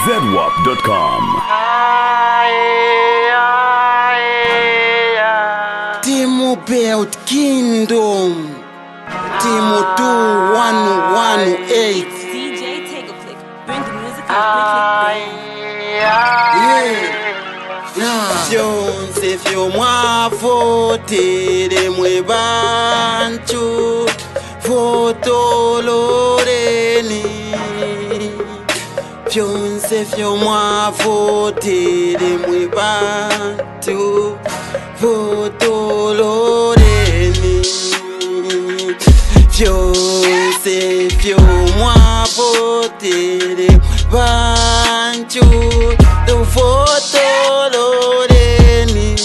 zedwap.com. Timo Belt Kingdom. Timo 2118. DJ Take a Flick. Bring the music and Fyonse fyo mwavotere mwe bantu votoloreni. Fyonse fyo mwavotere mwe bantu votoloreni. Fyonse fyo mwavotere bantu votoloreni.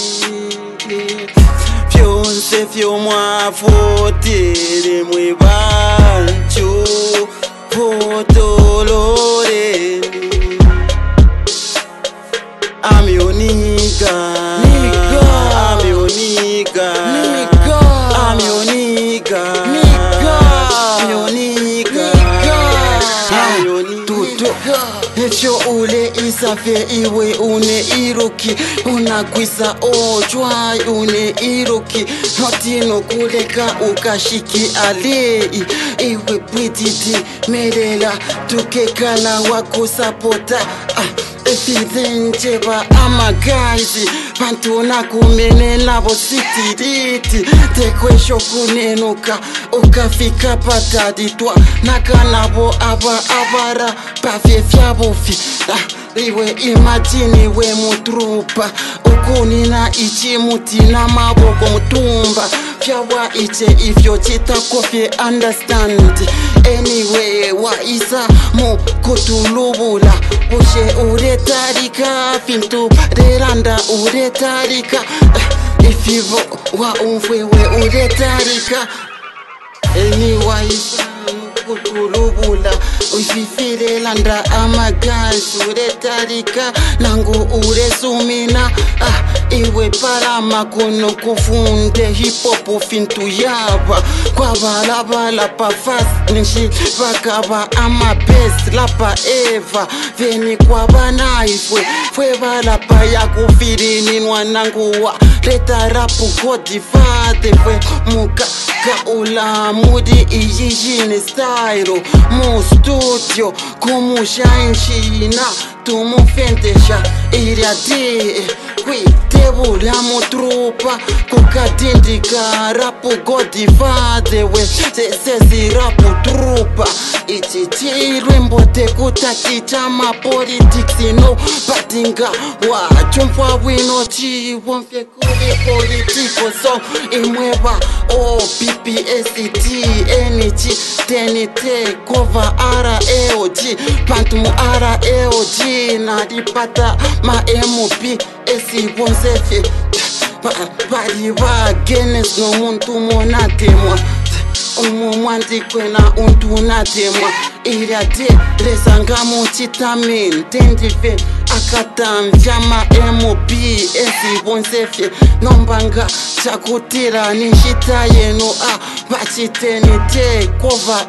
Fyonse fyo mwavotere mwe bantu votoloreni. I'm your nigga. I'm your nigga. I'm your nigga. I'm your nigga. I'm your nigga. Echo ule isafe iwe une iruki. Unakwisa ojwa une iruki. Notino kuleka ukashiki alei. Iwe pwititi melela tukekala wako sapota. Efidenjeba amagazi Pantuna kumene nabo sitiriti Tekwesho kunenuka Ukafika pataditwa Naka nabo abara Pafye fyabofi Iwe imagine we mutrupa Ukunina ichi mutina maboko mutumba Fyawa iche ifyo chita kofye understand Anyway wa isa mu kutulubula Ushe uretarika fintu deranda uretarika Ifivo wa umfwewe uretarika Anyway isa kutulubula Uififire landa amagazi uretarika Nangu uresumina Iwe parama kuno kufunde hipopu fintu yaba Kwa balabala pa fast nishi Bakaba ama best lapa eva Veni kwa banaifwe Fwe balapa ya kufirini nwananguwa Leta rapu kodifate Fwe muka kaula mudi iyijine style Mu studio kumushainshina Tumufentesha iriade Kwi tebula mutrupa Kukadindika rapu godifade We sesi rapu trupa Ichichirwe mbote kutakicha ma politics no Patinga wa chumpwa wino chiwonfye kuri politiko So imweba PPST NG TNT Kova RAOG Pantumu RAOG Nadipata ma MOP Esi bonsefe Bari ba Guinness no muntu monatemwa Umumwanzi kwena untunatemwa Irate resanga muchitamin Tendife akatamvya ma MOP Esi bonsefe Nombanga chakutira nishita yenu Bachitenite Kova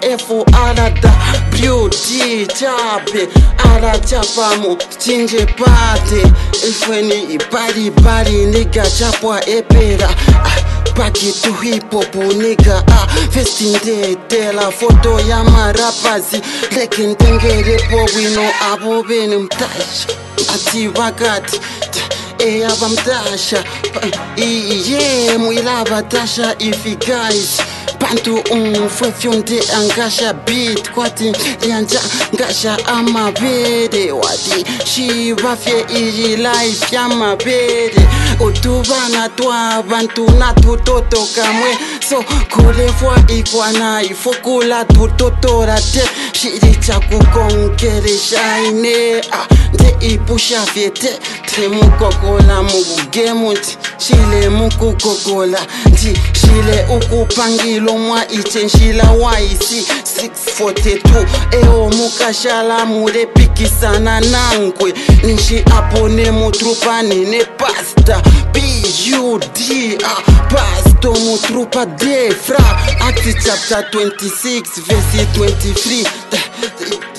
FRWD Chape Ara chapamu chinje pate Ifweni bari nigga chapwa epera Baki tu hip hop nigga Festinde tela foto ya marapazi Lekin tengere po wino abo beni mtasha Ati wakati Eyaba mtasha Iye mwilaba tasha ifi guys Pantu umfwe fyonde angasha beat Kwati lianja ngasha amabede Wadi shibafye iji life ya mabede Utubana twa bantu na tutoto kamwe So kulefwa ikwana ifokula tutotora te Shiricha kukonkere shaine Nde ipusha fyete Te mukokola mugugemuti Shile mukukokola Nji shile ukupangilo mwa ichenshila waisi 642 Eo mukashala mure pikisana nangwe Nishi apone mutrupa nine pasta P.U.D. Pasto mutrupa defra Acts chapter 26 verse 23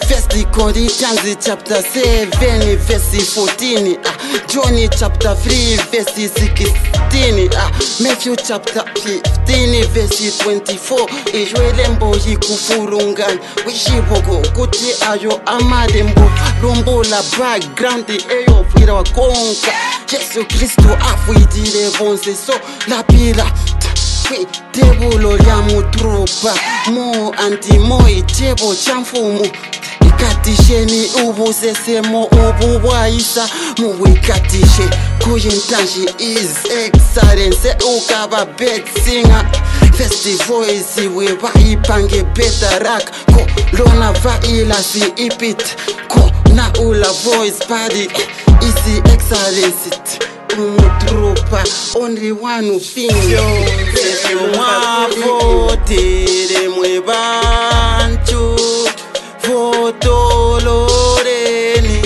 First Corinthians chapter 7 verse 14. John chapter 3 verse 16. Matthew chapter 15 verse 24. Ijwelembo hikufurungani wishibogo kuti ayo amadembo lombola background eyo fwira wakonka Yesu Kristo afuitile bonse so lapila Debulo lya mutropa mo antimo ichebo cha mfumu ikatisheni ubusesemo ububwaisa muwikatishe kuyintanshi is excellence ukaba bed singer First voice weba ipange better rack ko lona vaila si ipit ko na ula voice party isi excellence umutropa only one who feels if you voted mwe bantu voto loreni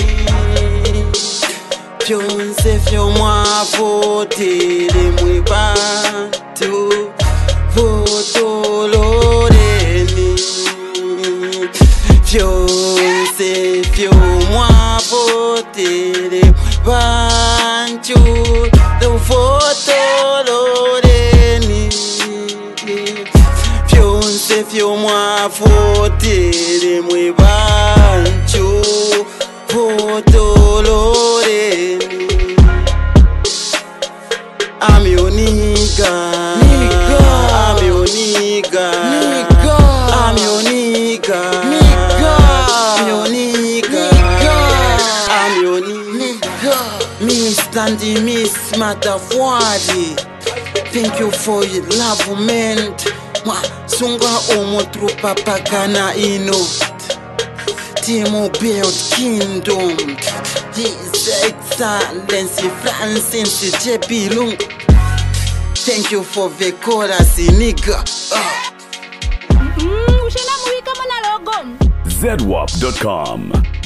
Pyonse fyo mwa voted mwe bantu voto loreni Pyonse fyo mwa voted bantu voto loreni Pyonse fyo mwa voted mwe bantu voto loreni I'm your nigga, I'm your nigga, I'm your nigga, I'm your nigga, I'm your nigga. Miss Dandy, Miss Matafwadi. Thank you for your love, man. Sunga omotropa pagana ino. Timo build kingdom. His Excellency Francis JP Lung. Thank you for the chorus, nigga. ZWAP.com